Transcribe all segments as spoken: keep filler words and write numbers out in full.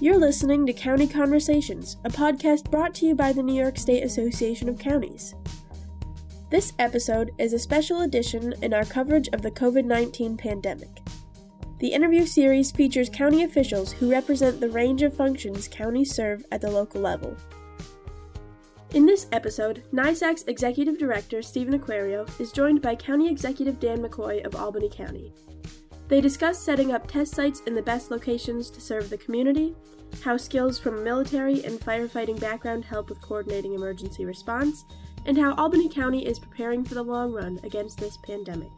You're listening to County Conversations, a podcast brought to you by the New York State Association of Counties. This episode is a special edition in our coverage of the covid nineteen pandemic. The interview series features county officials who represent the range of functions counties serve at the local level. In this episode, NYSAC's Executive Director Stephen Aquario is joined by County Executive Dan McCoy of Albany County. They discuss setting up test sites in the best locations to serve the community, how skills from a military and firefighting background help with coordinating emergency response, and how Albany County is preparing for the long run against this pandemic.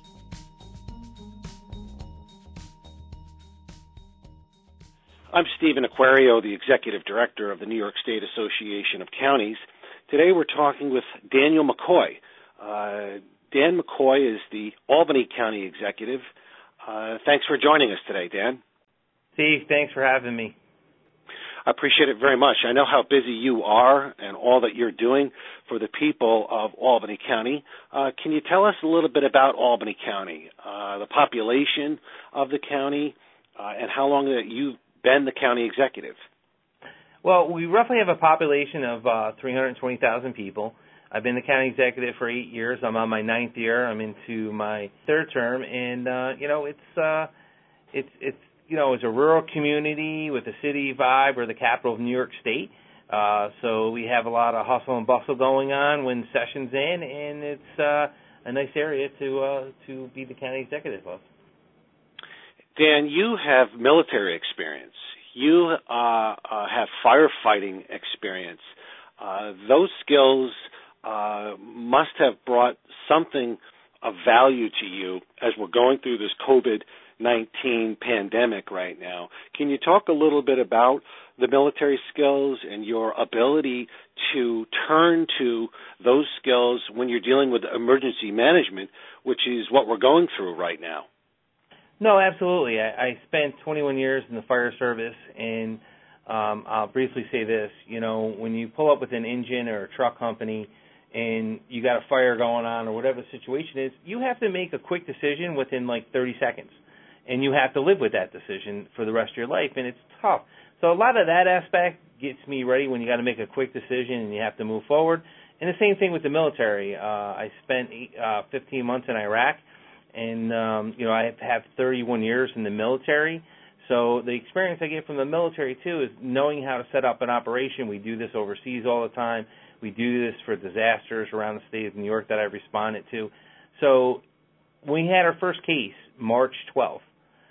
I'm Stephen Aquario, the Executive Director of the New York State Association of Counties. Today we're talking with Daniel McCoy. Uh, Dan McCoy is the Albany County Executive. Uh, thanks for joining us today, Dan. Steve, thanks for having me. I appreciate it very much. I know how busy you are and all that you're doing for the people of Albany County. Uh, can you tell us a little bit about Albany County, uh, the population of the county, uh, and how long that you've been the county executive? Well, we roughly have a population of uh, three hundred twenty thousand people. I've been the county executive for eight years. I'm on my ninth year. I'm into my third term, and uh, you know, it's uh, it's it's you know, it's a rural community with a city vibe. We're the capital of New York State, uh, so we have a lot of hustle and bustle going on when session's in, and it's uh, a nice area to uh, to be the county executive of. Dan, you have military experience. You uh, uh, have firefighting experience. Uh, those skills uh, must have brought something of value to you as we're going through this covid nineteen pandemic right now. Can you talk a little bit about the military skills and your ability to turn to those skills when you're dealing with emergency management, which is what we're going through right now? No, absolutely. I, I spent twenty-one years in the fire service, and um, I'll briefly say this. You know, when you pull up with an engine or a truck company and you got a fire going on or whatever the situation is, you have to make a quick decision within like thirty seconds, and you have to live with that decision for the rest of your life, and it's tough. So a lot of that aspect gets me ready when you got to make a quick decision and you have to move forward. And the same thing with the military. Uh, I spent eight, uh, fifteen months in Iraq. And, um, you know, I have thirty-one years in the military. So the experience I get from the military, too, is knowing how to set up an operation. We do this overseas all the time. We do this for disasters around the state of New York that I've responded to. So when we had our first case, March twelfth,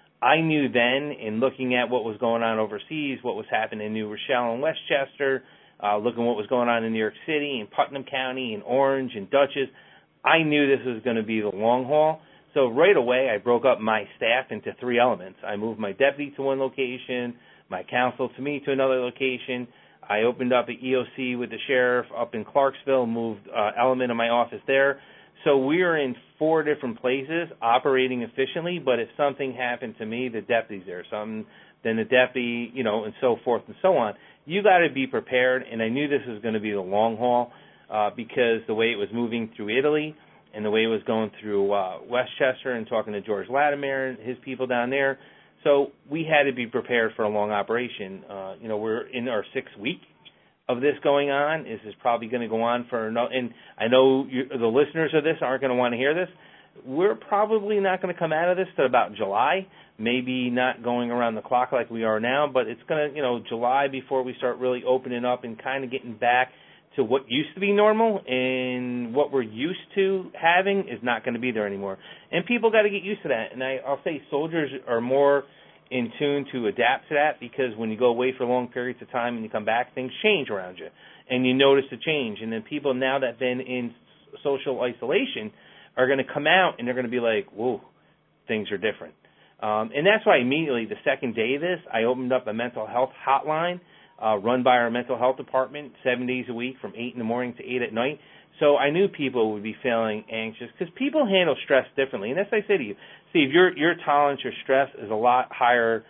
I knew then, in looking at what was going on overseas, what was happening in New Rochelle and Westchester, uh, looking at what was going on in New York City and Putnam County and Orange and Dutchess, I knew this was going to be the long haul. So right away, I broke up my staff into three elements. I moved my deputy to one location, my counsel to me to another location. I opened up an E O C with the sheriff up in Clarksville, moved uh, element of my office there. So we are in four different places operating efficiently, but if something happened to me, the deputy's there. Something, then the deputy, you know, and so forth and so on. You got to be prepared, and I knew this was going to be the long haul uh, because the way it was moving through Italy, and the way it was going through uh, Westchester and talking to George Latimer and his people down there. So we had to be prepared for a long operation. Uh, you know, we're in our sixth week of this going on. This is probably going to go on for another, and I know you, the listeners of this aren't going to want to hear this. We're probably not going to come out of this till about July, maybe not going around the clock like we are now, but it's going to, you know, July before we start really opening up and kind of getting back to what used to be normal, and what we're used to having is not going to be there anymore. And people got to get used to that. And I, I'll say soldiers are more in tune to adapt to that, because when you go away for long periods of time and you come back, things change around you, and you notice the change. And then people now that have been in social isolation are going to come out and they're going to be like, whoa, things are different. Um, and that's why immediately the second day of this, I opened up a mental health hotline Uh, run by our mental health department seven days a week from eight in the morning to eight at night. So I knew people would be feeling anxious because people handle stress differently. And as I say to you, Steve, your your tolerance for stress is a lot higher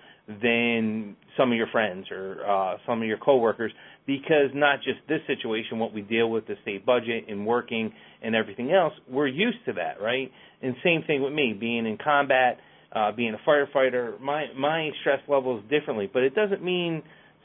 than some of your friends or uh, some of your coworkers, because not just this situation, what we deal with, the state budget and working and everything else, we're used to that, right? And same thing with me, being in combat, uh, being a firefighter, my my stress level is differently, but it doesn't mean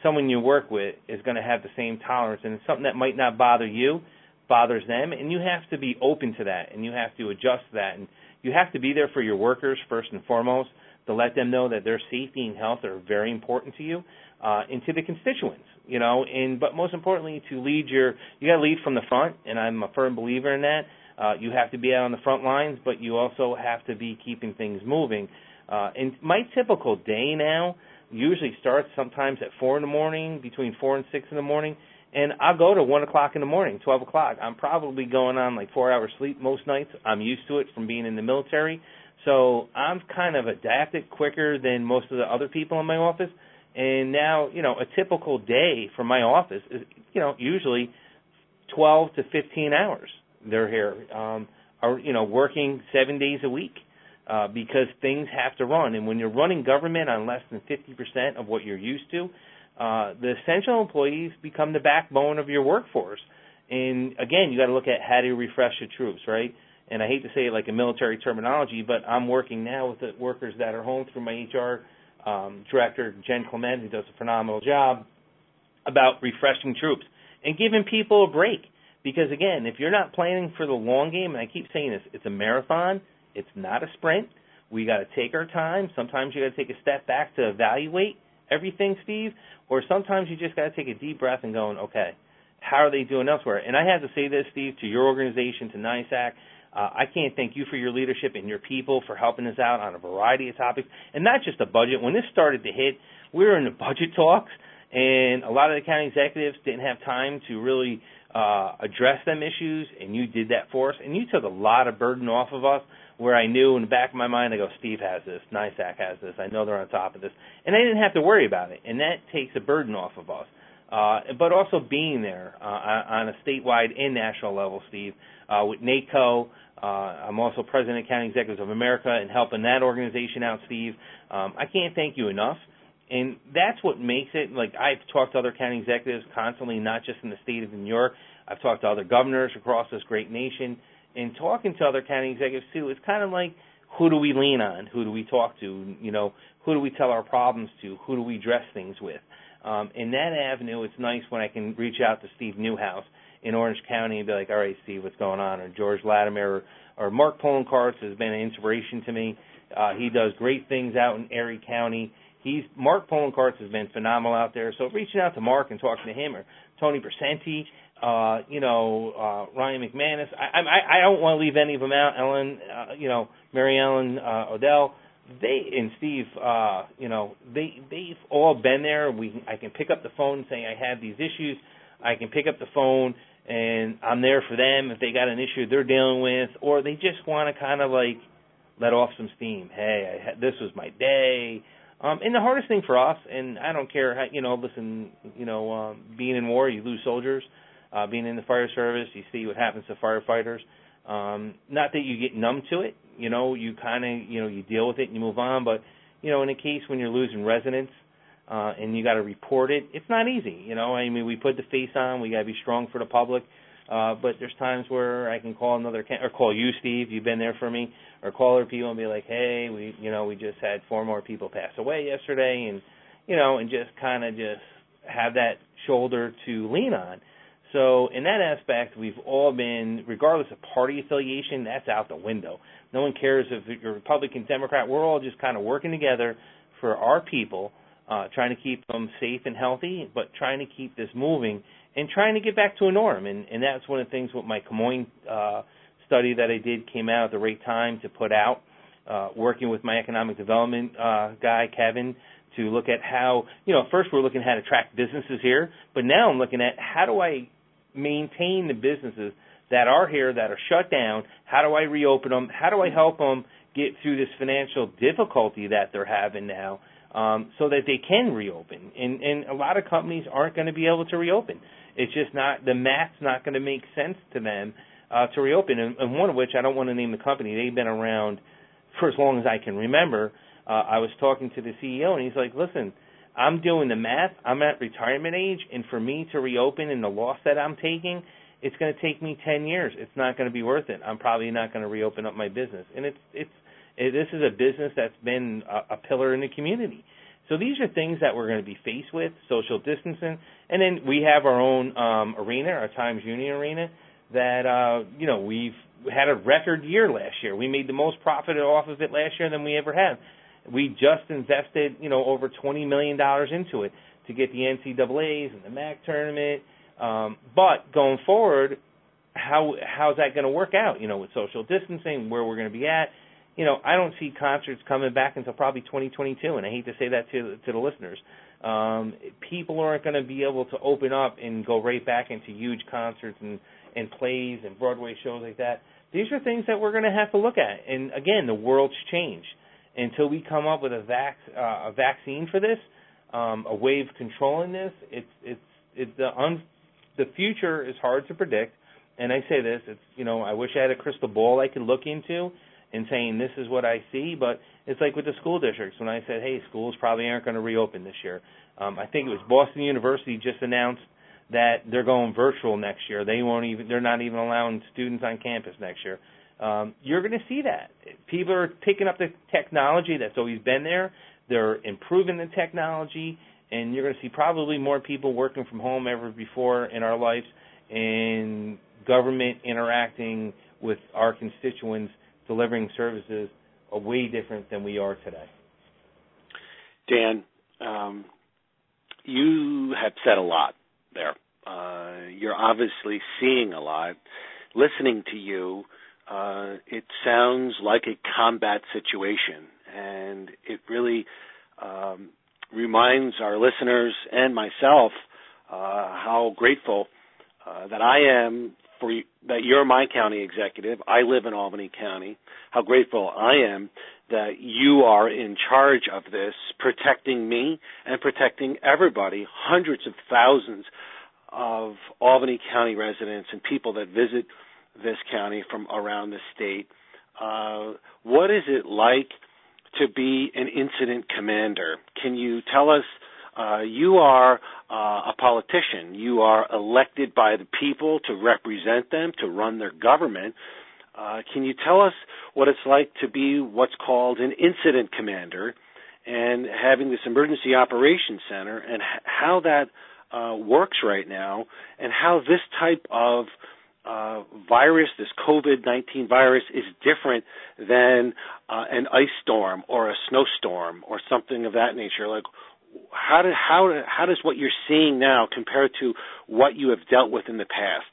someone you work with is going to have the same tolerance, and it's something that might not bother you, bothers them, and you have to be open to that, and you have to adjust to that, and you have to be there for your workers first and foremost to let them know that their safety and health are very important to you, uh, and to the constituents, you know, and but most importantly to lead your, you got to lead from the front, and I'm a firm believer in that. Uh, you have to be out on the front lines, but you also have to be keeping things moving. Uh, and my typical day now usually starts sometimes at four in the morning, between four and six in the morning, and I'll go to one o'clock in the morning, twelve o'clock. I'm probably going on like four hours sleep most nights. I'm used to it from being in the military, so I'm kind of adapted quicker than most of the other people in my office. And now, you know, a typical day for my office is, you know, usually twelve to fifteen hours. They're here, um, are, you know, working seven days a week. Uh, because things have to run. And when you're running government on less than fifty percent of what you're used to, uh, the essential employees become the backbone of your workforce. And, again, you got to look at how do you refresh your troops, right? And I hate to say it like a military terminology, but I'm working now with the workers that are home through my H R um, director, Jen Clement, who does a phenomenal job, about refreshing troops and giving people a break. Because, again, if you're not planning for the long game, and I keep saying this, it's a marathon. It's not a sprint. We got to take our time. Sometimes you got to take a step back to evaluate everything, Steve, or sometimes you just got to take a deep breath and going, okay, how are they doing elsewhere? And I have to say this, Steve, to your organization, to NYSAC, uh, I can't thank you for your leadership and your people for helping us out on a variety of topics, and not just the budget. When this started to hit, we were in the budget talks, and a lot of the county executives didn't have time to really uh, address them issues, and you did that for us, and you took a lot of burden off of us, where I knew in the back of my mind, I go, Steve has this, NYSAC has this, I know they're on top of this. And I didn't have to worry about it, and that takes a burden off of us. Uh, but also being there uh, on a statewide and national level, Steve, uh, with NACO. Uh, I'm also president of County Executives of America and helping that organization out, Steve. Um, I can't thank you enough. And that's what makes it, like I've talked to other county executives constantly, not just in the state of New York. I've talked to other governors across this great nation. And talking to other county executives, too, it's kind of like, who do we lean on? Who do we talk to? You know, who do we tell our problems to? Who do we address things with? Um, in that avenue, it's nice when I can reach out to Steve Newhouse in Orange County and be like, all right, Steve, what's going on? Or George Latimer, or, or Mark Poloncarz has been an inspiration to me. Uh, he does great things out in Erie County. He's Mark Poloncarz has been phenomenal out there. So reaching out to Mark and talking to him, or Tony Percenti, Uh, you know, uh, Ryan McManus. I, I, I don't want to leave any of them out. Ellen, uh, you know, Mary Ellen uh, Odell. They and Steve, uh, you know, they they've all been there. We I can pick up the phone and say I have these issues. I can pick up the phone and I'm there for them if they got an issue they're dealing with, or they just want to kind of like let off some steam. Hey, I had, this was my day. Um, and the hardest thing for us, and I don't care how, you know, listen, you know, um, being in war, you lose soldiers. Uh, being in the fire service, you see what happens to firefighters. Um, not that you get numb to it, you know, you kind of, you know, you deal with it and you move on. But, you know, in a case when you're losing residents uh, and you got to report it, it's not easy. You know, I mean, we put the face on, we got to be strong for the public. Uh, but there's times where I can call another, or call you, Steve, you've been there for me, or call other people and be like, hey, we, you know, we just had four more people pass away yesterday, and, you know, and just kind of just have that shoulder to lean on. So in that aspect, we've all been, regardless of party affiliation, that's out the window. No one cares if you're Republican, Democrat. We're all just kind of working together for our people, uh, trying to keep them safe and healthy, but trying to keep this moving and trying to get back to a norm. And, and that's one of the things with my Camoin uh, study that I did came out at the right time to put out, uh, working with my economic development uh, guy, Kevin, to look at how, you know, first we're looking at how to attract businesses here, but now I'm looking at how do I maintain the businesses that are here, that are shut down. How do I reopen them? How do I help them get through this financial difficulty that they're having now um, so that they can reopen? And, and a lot of companies aren't going to be able to reopen. It's just not, the math's not going to make sense to them uh, to reopen. And, and one of which, I don't want to name the company, they've been around for as long as I can remember. Uh, I was talking to the C E O, and he's like, listen, I'm doing the math. I'm at retirement age, and for me to reopen and the loss that I'm taking, it's going to take me ten years. It's not going to be worth it. I'm probably not going to reopen up my business. And it's it's it, this is a business that's been a, a pillar in the community. So these are things that we're going to be faced with, social distancing. And then we have our own um, arena, our Times Union Arena, that, uh, you know, we've had a record year last year. We made the most profit off of it last year than we ever have. We just invested, you know, over twenty million dollars into it to get the N C double A's and the M A C tournament. Um, but going forward, how how's that going to work out, you know, with social distancing, where we're going to be at? You know, I don't see concerts coming back until probably twenty twenty-two, and I hate to say that to to the listeners. Um, people aren't going to be able to open up and go right back into huge concerts and, and plays and Broadway shows like that. These are things that we're going to have to look at. And, again, the world's changed. Until we come up with a, vac, uh, a vaccine for this, um, a way of controlling this, it's it's it's the un, the future is hard to predict. And I say this, it's you know, I wish I had a crystal ball I could look into and saying this is what I see, but it's like with the school districts when I said, hey, schools probably aren't going to reopen this year. Um, I think it was Boston University just announced that they're going virtual next year. They won't even they're not even allowing students on campus next year. Um, you're going to see that. People are picking up the technology that's always been there. They're improving the technology, and you're going to see probably more people working from home ever before in our lives, and government interacting with our constituents, delivering services are way different than we are today. Dan, um, you have said a lot there. Uh, you're obviously seeing a lot. Listening to you, uh, it sounds like a combat situation, and it really um, reminds our listeners and myself uh, how grateful uh, that I am for you, that you're my county executive. I live in Albany County. How grateful I am that you are in charge of this, protecting me and protecting everybody, hundreds of thousands of Albany County residents and people that visit this county from around the state. Uh, what is it like to be an incident commander? Can you tell us, uh, you are uh, a politician. You are elected by the people to represent them, to run their government. Uh, can you tell us what it's like to be what's called an incident commander and having this emergency operations center, and h- how that uh, works right now, and how this type of uh, virus, this COVID nineteen virus, is different than uh, an ice storm or a snowstorm or something of that nature? Like, how do, how how does what you're seeing now compare to what you have dealt with in the past?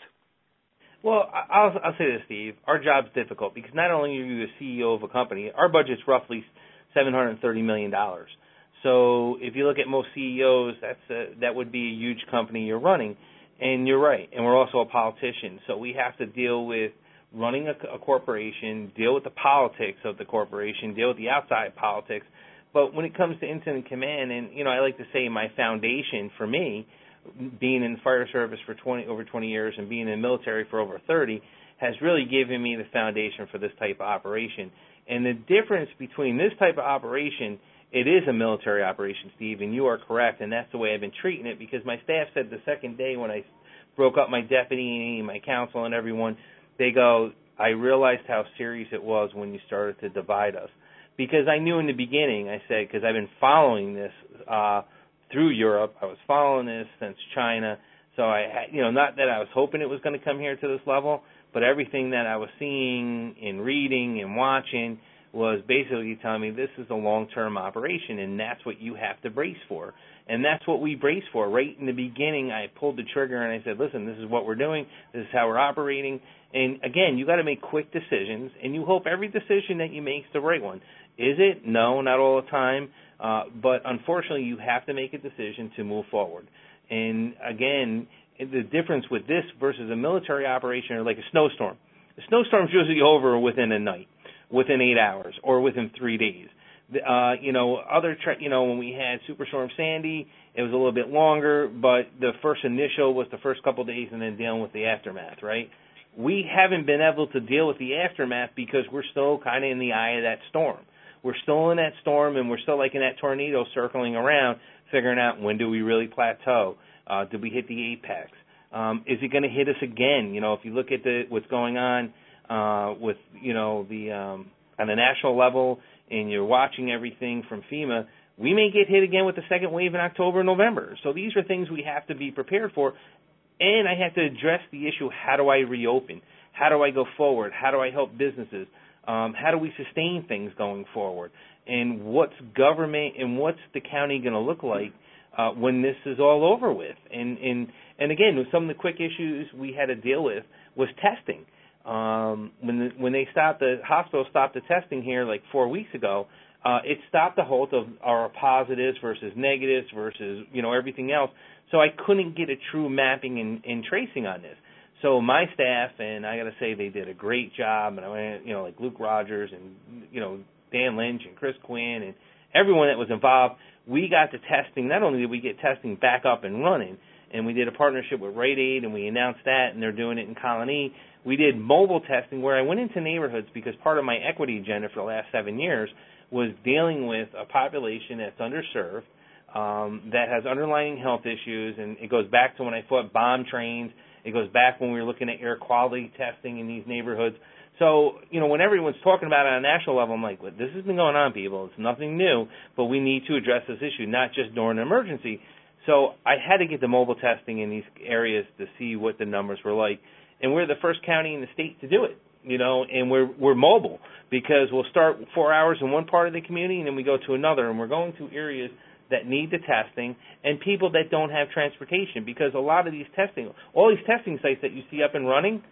Well, I'll, I'll say this, Steve. Our job's difficult because not only are you the C E O of a company, our budget's roughly seven hundred thirty million dollars. So if you look at most C E Os, that's a, that would be a huge company you're running. And you're right. And we're also a politician. So we have to deal with running a, a corporation, deal with the politics of the corporation, deal with the outside politics. But when it comes to incident command, and, you know, I like to say my foundation for me, being in the fire service for twenty over twenty years and being in the military for over thirty, has really given me the foundation for this type of operation. And the difference between this type of operation, it is a military operation, Steve, and you are correct, and that's the way I've been treating it, because my staff said the second day when I broke up my deputy, my counsel, and everyone, they go, I realized how serious it was when you started to divide us. Because I knew in the beginning, I said, because I've been following this uh, through Europe, I was following this since China, so I, you know, not that I was hoping it was going to come here to this level, but everything that I was seeing and reading and watching was basically telling me this is a long-term operation, and that's what you have to brace for. And that's what we brace for. Right in the beginning, I pulled the trigger and I said, listen, this is what we're doing. This is how we're operating. And, again, you got to make quick decisions, and you hope every decision that you make is the right one. Is it? No, not all the time. Uh, but, unfortunately, you have to make a decision to move forward. And, again, the difference with this versus a military operation or like a snowstorm. A snowstorm's usually over within a night, within eight hours, or within three days. Uh, you know, other, tra- you know, when we had Superstorm Sandy, it was a little bit longer, but the first initial was the first couple of days and then dealing with the aftermath, right? We haven't been able to deal with the aftermath because we're still kind of in the eye of that storm. We're still in that storm, and we're still like in that tornado circling around, figuring out when do we really plateau? Uh, did we hit the apex? Um, is it going to hit us again? You know, if you look at the, what's going on uh, with, you know, the um, on a national level, and you're watching everything from FEMA, We may get hit again with the second wave in October and November. So these are things we have to be prepared for. And I have to address the issue, how do I reopen? How do I go forward? How do I help businesses? Um, how do we sustain things going forward? And what's government and what's the county going to look like uh, when this is all over with? And, and, and again, some of the quick issues we had to deal with was testing. Um, when the, when they stopped, the hospital stopped the testing here like four weeks ago, uh, it stopped the halt of our positives versus negatives versus, you know, everything else. So I couldn't get a true mapping and, and tracing on this. So my staff, and I got to say they did a great job, and I went, you know, like Luke Rogers and, you know, Dan Lynch and Chris Quinn and everyone that was involved, we got the testing. Not only did we get testing back up and running, and we did a partnership with Rite Aid, and we announced that, and they're doing it in Colony. We did mobile testing where I went into neighborhoods because part of my equity agenda for the last seven years was dealing with a population that's underserved, um, that has underlying health issues, and it goes back to when I fought bomb trains. It goes back when we were looking at air quality testing in these neighborhoods. So, you know, when everyone's talking about it on a national level, I'm like, well, this has been going on, people. It's nothing new, but we need to address this issue, not just during an emergency. So I had to get the mobile testing in these areas to see what the numbers were like. And we're the first county in the state to do it, you know, and we're we're mobile because we'll start four hours in one part of the community and then we go to another, and we're going to areas that need the testing and people that don't have transportation, because a lot of these testing, all these testing sites that you see up and running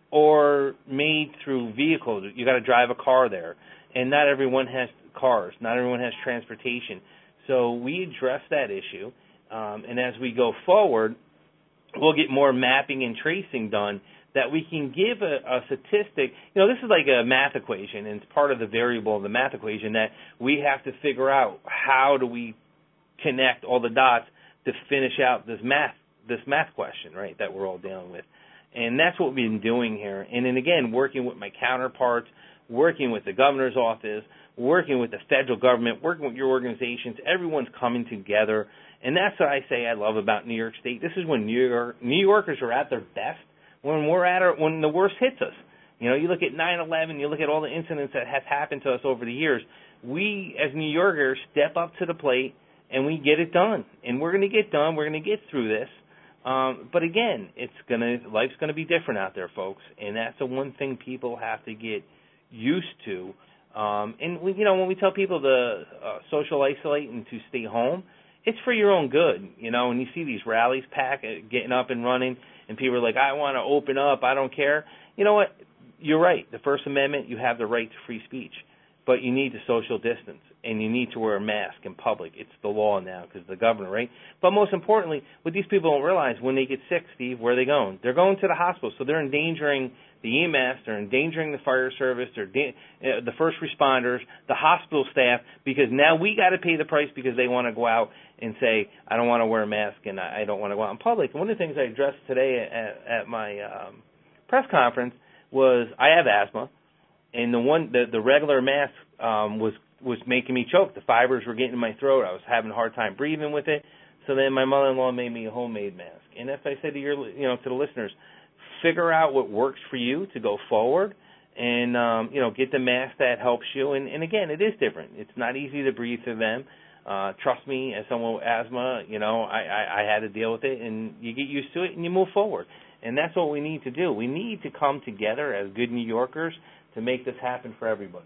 are made through vehicles. You got to drive a car there, and not everyone has cars. Not everyone has transportation. So we address that issue, um, and as we go forward, we'll get more mapping and tracing done that we can give a, a statistic. You know, this is like a math equation, and it's part of the variable of the math equation that we have to figure out how do we connect all the dots to finish out this math this math question, right, that we're all dealing with. And that's what we've been doing here. And then, again, working with my counterparts, working with the governor's office, working with the federal government, working with your organizations. Everyone's coming together. And that's what I say I love about New York State. This is when New York, New Yorkers are at their best, when we're at our, when the worst hits us. You know, you look at nine eleven, you look at all the incidents that have happened to us over the years. We, as New Yorkers, step up to the plate, and we get it done. And we're going to get done. We're going to get through this. Um, but again, it's gonna life's going to be different out there, folks. And that's the one thing people have to get used to. Um, and, we, you know, when we tell people to uh, social isolate and to stay home, it's for your own good. You know, when you see these rallies pack, uh, getting up and running, and people are like, I want to open up, I don't care. You know what? You're right. The First Amendment, you have the right to free speech. But you need to social distance, and you need to wear a mask in public. It's the law now because the governor, right? But most importantly, what these people don't realize, when they get sick, Steve, where are they going? They're going to the hospital, so they're endangering the E M S, they're endangering the fire service, they're da- uh, the first responders, the hospital staff, because now we got to pay the price because they want to go out and say, I don't want to wear a mask and I don't want to go out in public. And one of the things I addressed today at, at my um, press conference was I have asthma. And the one, the, the regular mask um, was was making me choke. The fibers were getting in my throat. I was having a hard time breathing with it. So then my mother-in-law made me a homemade mask. And as I said to your, you know, to the listeners, figure out what works for you to go forward, and um, you know, get the mask that helps you. And, and again, it is different. It's not easy to breathe through them. Uh, trust me, as someone with asthma, you know, I, I, I had to deal with it, and you get used to it and you move forward. And that's what we need to do. We need to come together as good New Yorkers to make this happen for everybody.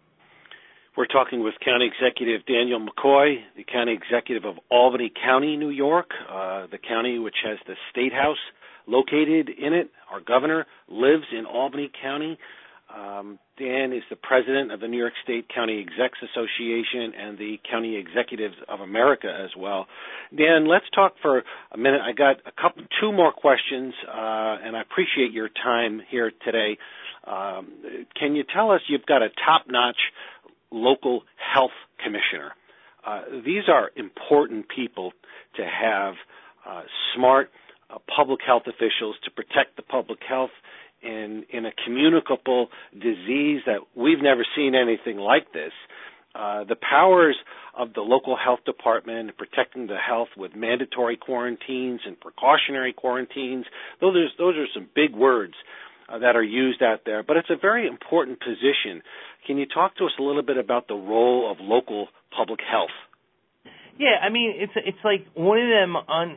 We're talking with County Executive Daniel McCoy, the County Executive of Albany County, New York, uh, the county which has the State House located in it. Our governor lives in Albany County. Um, Dan is the president of the New York State County Execs Association and the County Executives of America as well. Dan, let's talk for a minute. I got a couple, two more questions, uh, and I appreciate your time here today. Um, can you tell us, you've got a top-notch local health commissioner. Uh, these are important people to have, uh, smart uh, public health officials to protect the public health in, in a communicable disease that we've never seen anything like this. Uh, the powers of the local health department in protecting the health with mandatory quarantines and precautionary quarantines, those are, those are some big words Uh, that are used out there, but it's a very important position. Can you talk to us a little bit about the role of local public health? Yeah, I mean, it's it's like one of them un,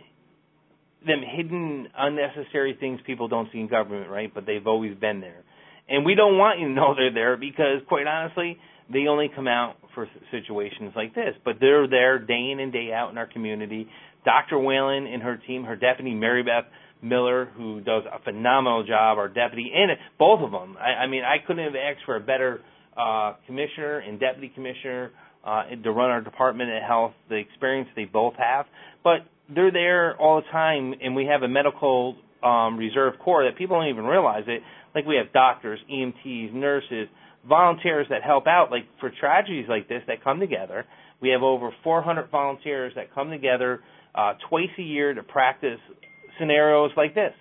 them hidden, unnecessary things people don't see in government, right? But they've always been there. And we don't want you to know they're there because, quite honestly, they only come out for situations like this. But they're there day in and day out in our community. Doctor Whalen and her team, her deputy, Mary Beth Miller, who does a phenomenal job, our deputy, and both of them. I, I mean, I couldn't have asked for a better uh, commissioner and deputy commissioner uh, to run our Department of Health, the experience they both have. But they're there all the time, and we have a medical um, reserve corps that people don't even realize it. Like we have doctors, E M Ts, nurses, volunteers that help out, like for tragedies like this that come together. We have over four hundred volunteers that come together uh, twice a year to practice scenarios like this.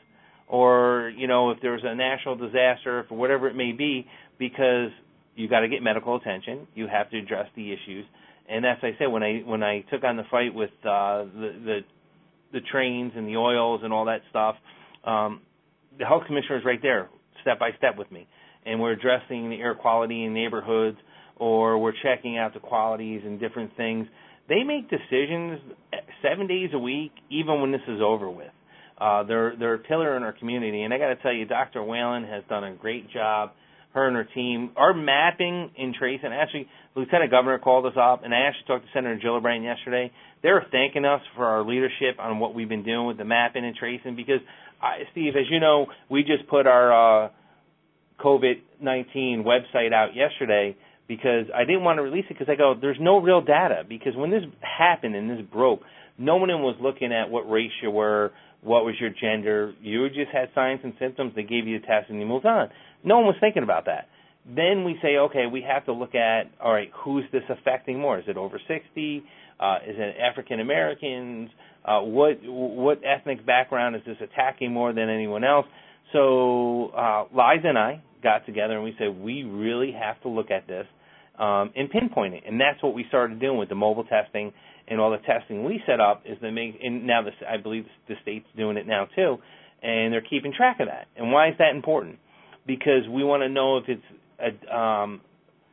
Or, you know, if there's a national disaster, for whatever it may be, because you got to get medical attention. You have to address the issues. And as I said, when I when I took on the fight with uh, the, the the trains and the oils and all that stuff, um, the health commissioner is right there, step by step with me. And we're addressing the air quality in neighborhoods, or we're checking out the qualities and different things. They make decisions seven days a week, even when this is over with. Uh, they're they're a pillar in our community, and I got to tell you, Doctor Whalen has done a great job. Her and her team, our mapping in tracing. Actually, the Lieutenant Governor called us up, and I actually talked to Senator Gillibrand yesterday. They were thanking us for our leadership on what we've been doing with the mapping and tracing. Because, I, Steve, as you know, we just put our uh, COVID nineteen website out yesterday because I didn't want to release it because I go, there's no real data. Because when this happened and this broke, no one was looking at what race you were, what was your gender. You just had signs and symptoms. They gave you a test and you moved on. No one was thinking about that. Then we say, okay, we have to look at, all right, who's this affecting more? Is it over sixty? Uh, is it African Americans? Uh, what what ethnic background is this attacking more than anyone else? So uh, Liza and I got together and we said, we really have to look at this um, and pinpoint it. And that's what we started doing with the mobile testing and all the testing we set up. Is to make, and now this, I believe the state's doing it now too, and they're keeping track of that. And why is that important? Because we want to know if it's a, um,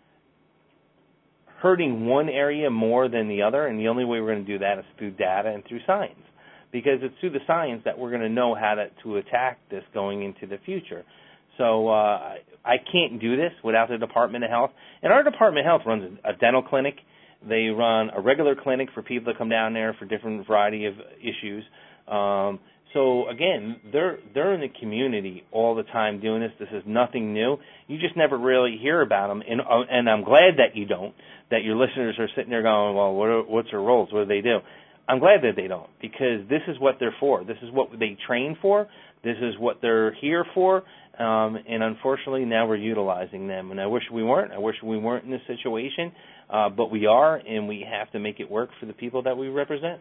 hurting one area more than the other, and the only way we're going to do that is through data and through science. Because it's through the science that we're going to know how to, to attack this going into the future. So uh, I can't do this without the Department of Health. And our Department of Health runs a dental clinic. They run a regular clinic for people that come down there for different variety of issues. Um, so, again, they're they're in the community all the time doing this. This is nothing new. You just never really hear about them. And, uh, and I'm glad that you don't, that your listeners are sitting there going, well, what are, what's their roles? What do they do? I'm glad that they don't, because this is what they're for. This is what they train for. This is what they're here for. Um, and unfortunately, now we're utilizing them. And I wish we weren't. I wish we weren't in this situation. Uh, but we are, and we have to make it work for the people that we represent.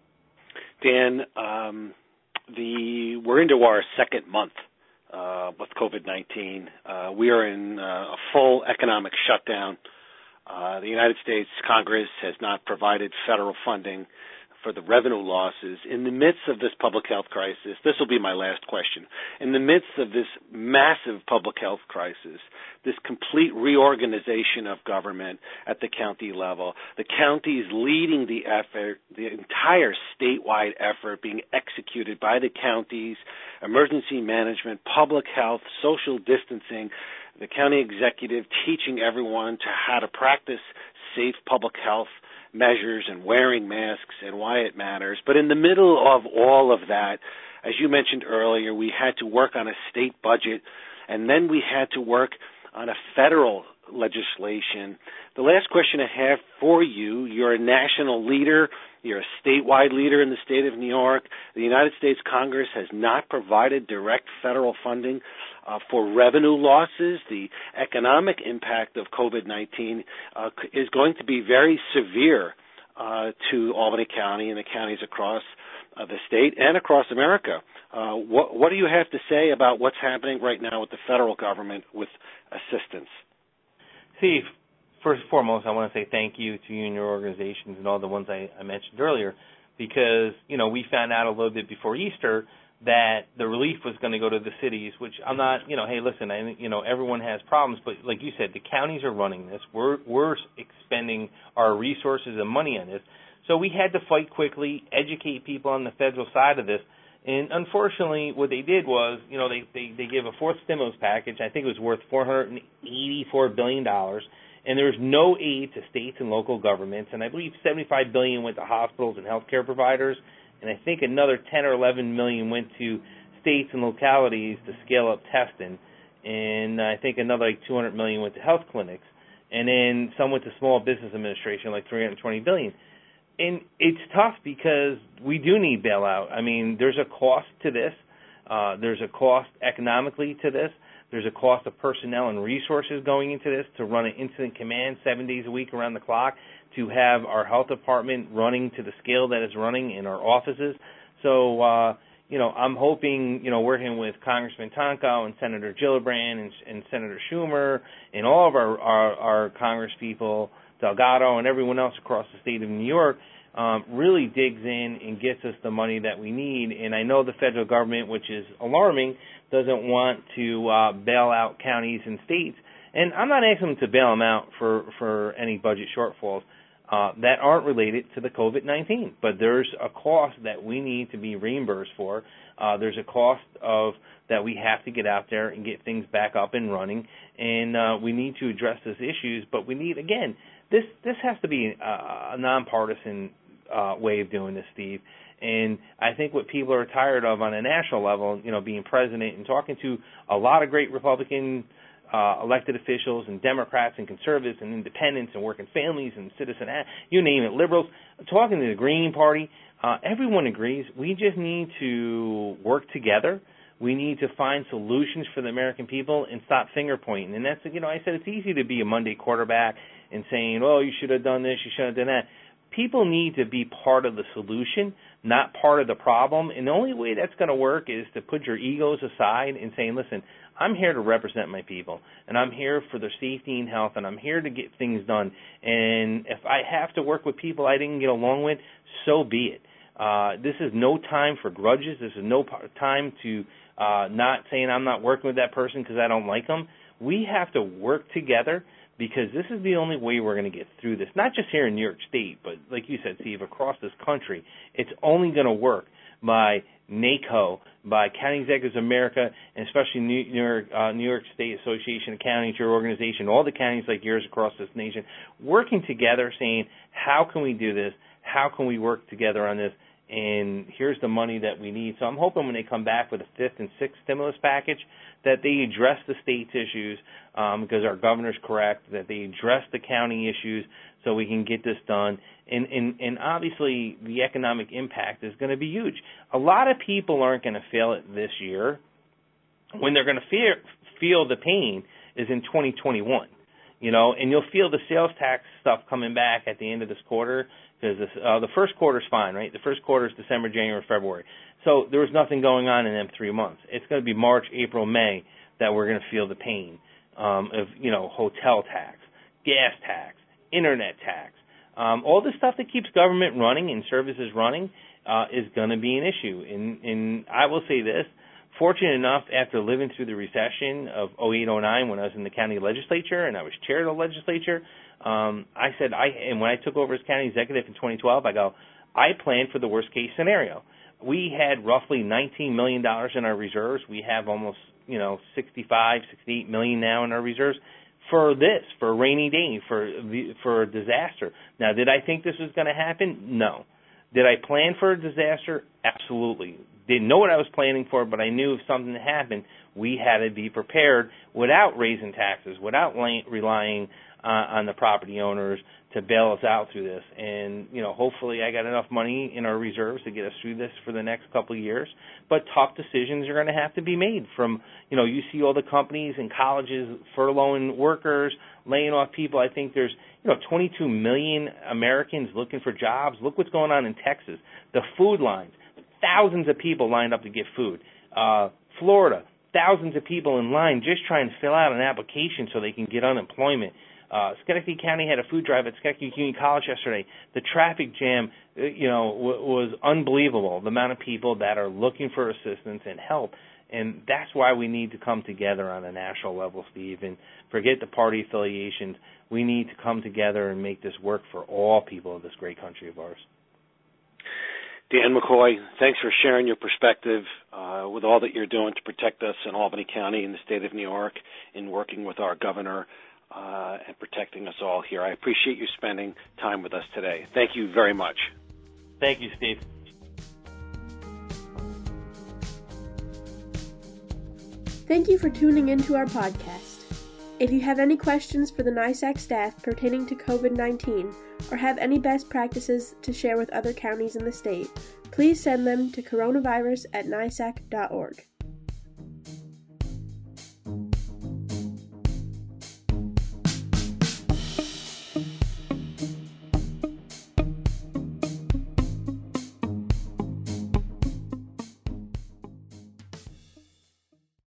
Dan, um, the we're into our second month uh, with COVID nineteen. Uh, we are in uh, a full economic shutdown. Uh, the United States Congress has not provided federal funding for the revenue losses. In the midst of this public health crisis, this will be my last question, in the midst of this massive public health crisis, this complete reorganization of government at the county level, the counties leading the effort, the entire statewide effort being executed by the counties, emergency management, public health, social distancing, the county executive teaching everyone to how to practice safe public health measures and wearing masks and why it matters. But in the middle of all of that, as you mentioned earlier, we had to work on a state budget, and then we had to work on a federal legislation. The last question I have for you, you're a national leader, you're a statewide leader in the state of New York. The United States Congress has not provided direct federal funding uh, for revenue losses. The economic impact of COVID nineteen uh, is going to be very severe uh, to Albany County and the counties across uh, the state and across America. Uh, what, what do you have to say about what's happening right now with the federal government with assistance? Steve, first and foremost, I want to say thank you to you and your organizations and all the ones I, I mentioned earlier, because, you know, we found out a little bit before Easter that the relief was going to go to the cities, which I'm not, you know, hey, listen, I, you know, everyone has problems, but like you said, the counties are running this. We're, we're expending our resources and money on this. So we had to fight quickly, educate people on the federal side of this. And unfortunately, what they did was, you know, they, they, they gave a fourth stimulus package. I think it was worth four hundred eighty-four billion dollars. And there was no aid to states and local governments. And I believe seventy-five billion dollars went to hospitals and healthcare providers. And I think another ten or eleven million dollars went to states and localities to scale up testing. And I think another like two hundred million dollars went to health clinics. And then some went to Small Business Administration, like three hundred twenty billion dollars. And it's tough because we do need bailout. I mean, there's a cost to this. Uh, there's a cost economically to this. There's a cost of personnel and resources going into this to run an incident command seven days a week around the clock, to have our health department running to the scale that it's running in our offices. So, uh, you know, I'm hoping, you know, working with Congressman Tonko and Senator Gillibrand and, and Senator Schumer and all of our, our, our Congress people, Delgado and everyone else across the state of New York, um, really digs in and gets us the money that we need. And I know the federal government, which is alarming, doesn't want to uh, bail out counties and states. And I'm not asking them to bail them out for, for any budget shortfalls uh, that aren't related to the COVID nineteen. But there's a cost that we need to be reimbursed for. Uh, there's a cost of that we have to get out there and get things back up and running. And uh, we need to address those issues. But we need, again, This this has to be a, a nonpartisan uh, way of doing this, Steve. And I think what people are tired of on a national level, you know, being president and talking to a lot of great Republican uh, elected officials and Democrats and conservatives and independents and working families and citizen, you name it, liberals, talking to the Green Party, uh, everyone agrees we just need to work together. We need to find solutions for the American people and stop finger pointing. And that's, you know, I said it's easy to be a Monday quarterback and saying, oh, you should have done this, you should have done that. People need to be part of the solution, not part of the problem. And the only way that's going to work is to put your egos aside and saying, listen, I'm here to represent my people, and I'm here for their safety and health, and I'm here to get things done. And if I have to work with people I didn't get along with, so be it. Uh, this is no time for grudges. This is no time to uh, not saying I'm not working with that person because I don't like them. We have to work together, because this is the only way we're going to get through this, not just here in New York State, but like you said, Steve, across this country. It's only going to work by NACO, by County Executives of America, and especially New York, uh, New York State Association of Counties, your organization, all the counties like yours across this nation, working together, saying, how can we do this? How can we work together on this? And here's the money that we need. So I'm hoping when they come back with a fifth and sixth stimulus package that they address the state's issues, um, because our governor's correct, that they address the county issues so we can get this done. And, and, and obviously the economic impact is going to be huge. A lot of people aren't going to feel it this year. When they're going to feel, feel the pain is in twenty twenty-one. You know, and you'll feel the sales tax stuff coming back at the end of this quarter, because uh, the first quarter's fine, right? The first quarter is December, January, February. So there was nothing going on in them three months. It's going to be March, April, May that we're going to feel the pain um, of, you know, hotel tax, gas tax, internet tax. Um, all the stuff that keeps government running and services running uh, is going to be an issue. And, and I will say this. Fortunate enough, after living through the recession of oh eight oh nine when I was in the county legislature and I was chair of the legislature, um, I said, I and when I took over as county executive in twenty twelve, I go, I planned for the worst case scenario. We had roughly nineteen million dollars in our reserves. We have almost, you know, sixty-five, sixty-eight million dollars now in our reserves for this, for a rainy day, for for a disaster. Now, did I think this was going to happen? No. Did I plan for a disaster? Absolutely. Didn't know what I was planning for, but I knew if something happened, we had to be prepared without raising taxes, without relying uh, on the property owners to bail us out through this. And, you know, hopefully I got enough money in our reserves to get us through this for the next couple of years. But tough decisions are going to have to be made from, you know, you see all the companies and colleges furloughing workers, laying off people. I think there's, you know, twenty-two million Americans looking for jobs. Look what's going on in Texas. The food lines, thousands of people lined up to get food. Uh, Florida, thousands of people in line just trying to fill out an application so they can get unemployment. Uh, Schenectady County had a food drive at Schenectady Community College yesterday. The traffic jam, you know, w- was unbelievable, the amount of people that are looking for assistance and help. And that's why we need to come together on a national level, Steve, and forget the party affiliations. We need to come together and make this work for all people of this great country of ours. Dan McCoy, thanks for sharing your perspective uh, with all that you're doing to protect us in Albany County and the state of New York, in working with our governor uh, and protecting us all here. I appreciate you spending time with us today. Thank you very much. Thank you, Steve. Thank you for tuning into our podcast. If you have any questions for the NYSAC staff pertaining to covid nineteen or have any best practices to share with other counties in the state, please send them to coronavirus at nysac dot org.